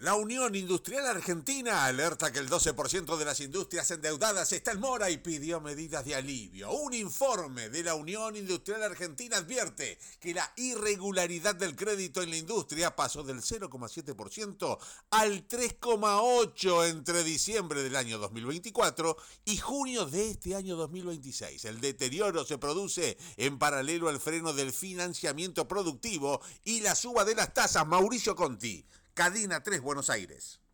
La Unión Industrial Argentina alerta que el 12% de las industrias endeudadas está en mora y pidió medidas de alivio. Un informe de la Unión Industrial Argentina advierte que la irregularidad del crédito en la industria pasó del 0,7% al 3,8% entre diciembre del año 2024 y junio de este año 2026. El deterioro se produce en paralelo al freno del financiamiento productivo y la suba de las tasas. Mauricio Conti, Cadena 3, Buenos Aires.